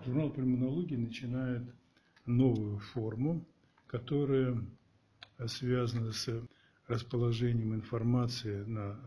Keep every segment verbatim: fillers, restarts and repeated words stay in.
журнал пульмонологии начинает новую форму, которая связана с расположением информации на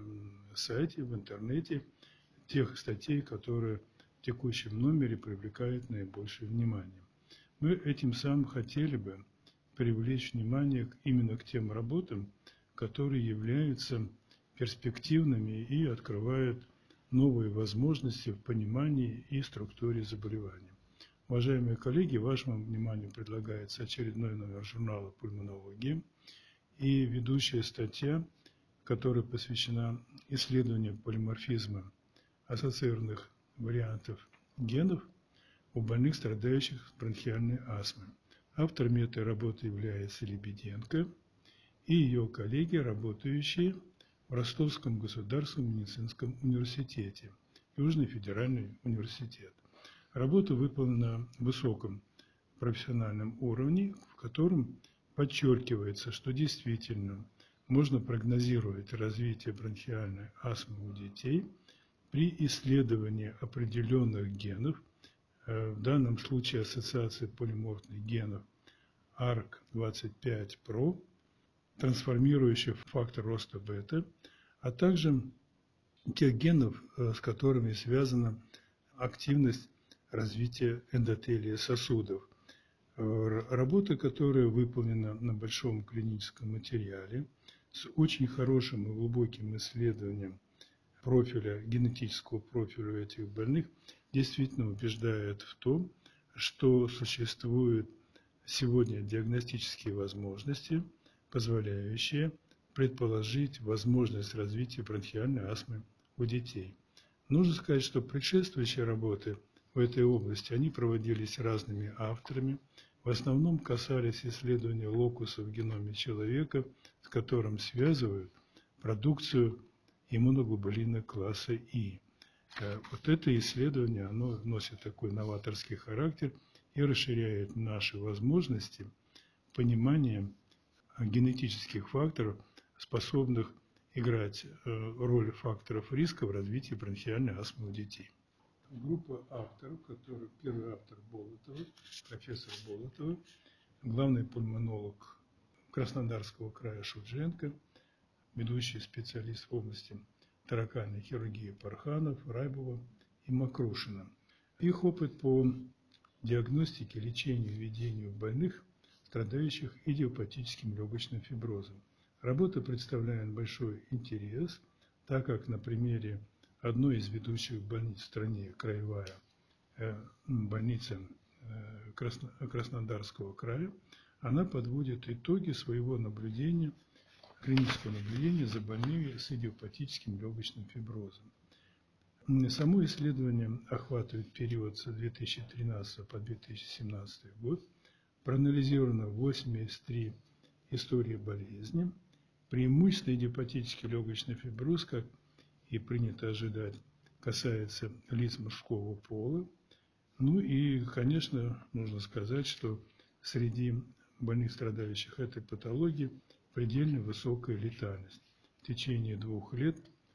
сайте, в интернете, тех статей, которые в текущем номере привлекают наибольшее внимание. Мы этим самым хотели бы привлечь внимание именно к тем работам, которые являются перспективными и открывают новые возможности в понимании и структуре заболевания. Уважаемые коллеги, вашему вниманию предлагается очередной номер журнала «Пульмонология» и ведущая статья, которая посвящена исследованию полиморфизма ассоциированных вариантов генов у больных, страдающих бронхиальной астмой. Авторами этой работы является Лебеденко и ее коллеги, работающие в Ростовском государственном медицинском университете, Южный федеральный университет. Работа выполнена на высоком профессиональном уровне, в котором подчеркивается, что действительно можно прогнозировать развитие бронхиальной астмы у детей при исследовании определенных генов, в данном случае ассоциации полиморфных генов эй ар си двадцать пять про, трансформирующих фактор роста бета, а также тех генов, с которыми связана активность развития эндотелия сосудов. Работа, которая выполнена на большом клиническом материале, с очень хорошим и глубоким исследованием профиля, генетического профиля этих больных, действительно убеждает в том, что существуют сегодня диагностические возможности, позволяющие предположить возможность развития бронхиальной астмы у детей. Нужно сказать, что предшествующие работы в этой области, они проводились разными авторами, в основном касались исследования локусов в геноме человека, с которым связывают продукцию иммуноглобулина класса И. Вот это исследование, оно носит такой новаторский характер и расширяет наши возможности понимания генетических факторов, способных играть роль факторов риска в развитии бронхиальной астмы у детей. Группа авторов, которых первый автор Болотова, профессор Болотова, главный пульмонолог Краснодарского края Шульженко, ведущий специалист в области таракальной хирургии Парханов, Райбова и Макрушина. Их опыт по диагностике, лечению и ведению больных, страдающих идиопатическим легочным фиброзом. Работа представляет большой интерес, так как на примере одной из ведущих больниц в стране, краевая больница Краснодарского края, она подводит итоги своего наблюдения, клинического наблюдения за больными с идиопатическим легочным фиброзом. Само исследование охватывает период с две тысячи тринадцатого по две тысячи семнадцатый год. Проанализировано восемьдесят три истории болезни. Преимущественно идиопатический легочный фиброз, как и принято ожидать, касается лиц мужского пола. Ну и, конечно, нужно сказать, что среди больных, страдающих этой патологией, предельно высокая летальность. В течение двух лет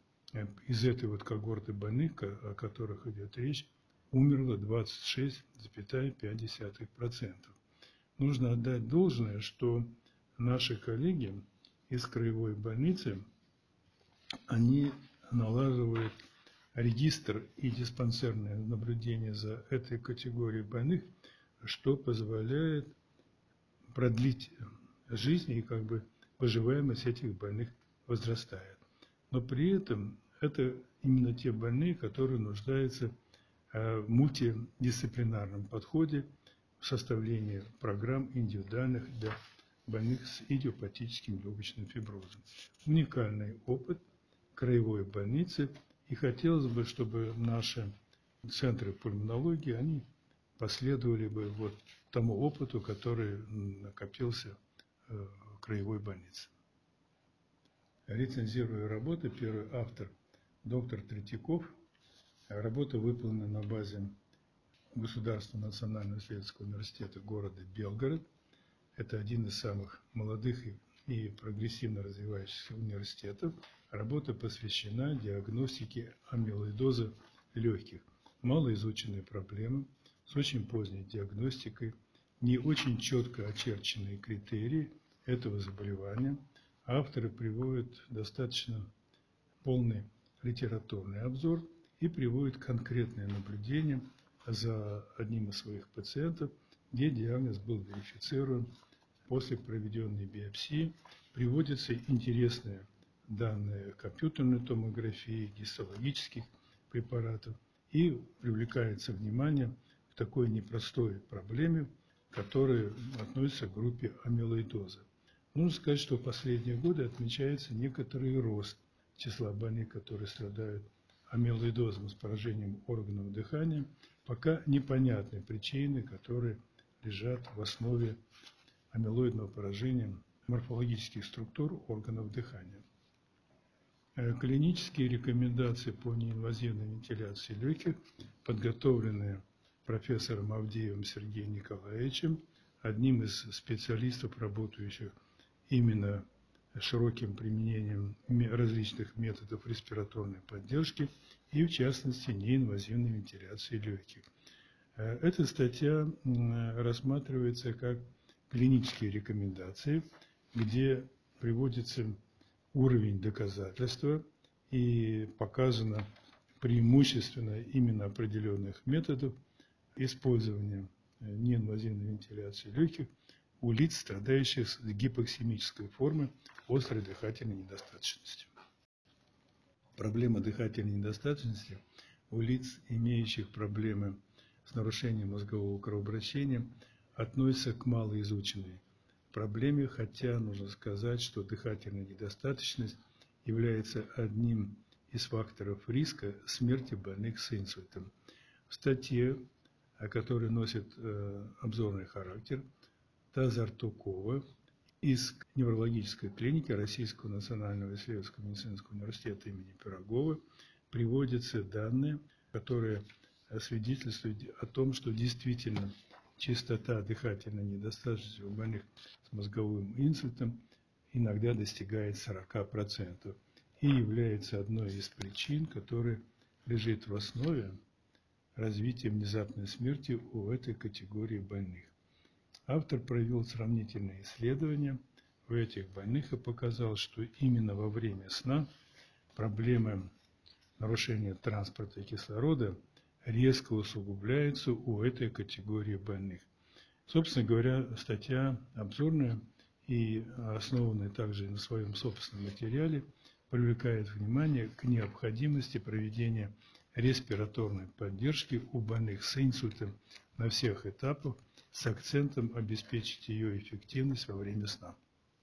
из этой вот когорты больных, о которых идет речь, умерло двадцать шесть целых пять десятых процента. Нужно отдать должное, что наши коллеги из краевой больницы, они налаживают регистр и диспансерное наблюдение за этой категорией больных, что позволяет продлить жизнь, и как бы выживаемость этих больных возрастает. Но при этом это именно те больные, которые нуждаются в мультидисциплинарном подходе в составлении программ индивидуальных для больных с идиопатическим легочным фиброзом. Уникальный опыт краевой больницы, и хотелось бы, чтобы наши центры пульмонологии, они последовали бы вот тому опыту, который накопился в краевой больнице. Рецензирую работы. Первый автор доктор Третьяков. Работа выполнена на базе Государственного национального исследовательского университета города Белгород. Это один из самых молодых и, и прогрессивно развивающихся университетов. Работа посвящена диагностике амилоидоза легких. Малоизученная проблема. с очень поздней диагностикой, не очень четко очерченные критерии этого заболевания. Авторы приводят достаточно полный литературный обзор и приводят конкретные наблюдения за одним из своих пациентов, где диагноз был верифицирован после проведенной биопсии. Приводятся интересные данные компьютерной томографии, гистологических препаратов, и привлекается внимание к такой непростой проблеме, которая относится к группе амилоидоза. Нужно сказать, что в последние годы отмечается некоторый рост числа больных, которые страдают амилоидозом с поражением органов дыхания, пока непонятны причины, которые лежат в основе амилоидного поражения морфологических структур органов дыхания. Клинические рекомендации по неинвазивной вентиляции легких, подготовленные профессором Авдеевым Сергеем Николаевичем, одним из специалистов, работающих именно широким применением различных методов респираторной поддержки и, в частности, неинвазивной вентиляции легких. Эта статья рассматривается как клинические рекомендации, где приводится уровень доказательства и показано преимущественно именно определенных методов использования неинвазивной вентиляции легких у лиц, страдающих с гипоксемической формой острой дыхательной недостаточности. Проблема дыхательной недостаточности у лиц, имеющих проблемы с нарушением мозгового кровообращения, относится к малоизученной проблеме, хотя нужно сказать, что дыхательная недостаточность является одним из факторов риска смерти больных с инсультом. В статье, которая носит э, обзорный характер, Тазартукова из неврологической клиники Российского национального исследовательского медицинского университета имени Пирогова приводятся данные, которые свидетельствуют о том, что действительно частота дыхательной недостаточности у больных с мозговым инсультом иногда достигает сорока процентов и является одной из причин, которая лежит в основе развития внезапной смерти у этой категории больных. Автор провел сравнительные исследования у этих больных и показал, что именно во время сна проблемы нарушения транспорта кислорода резко усугубляются у этой категории больных. Собственно говоря, статья обзорная и основанная также на своем собственном материале привлекает внимание к необходимости проведения респираторной поддержки у больных с инсультом на всех этапах с акцентом обеспечить ее эффективность во время сна.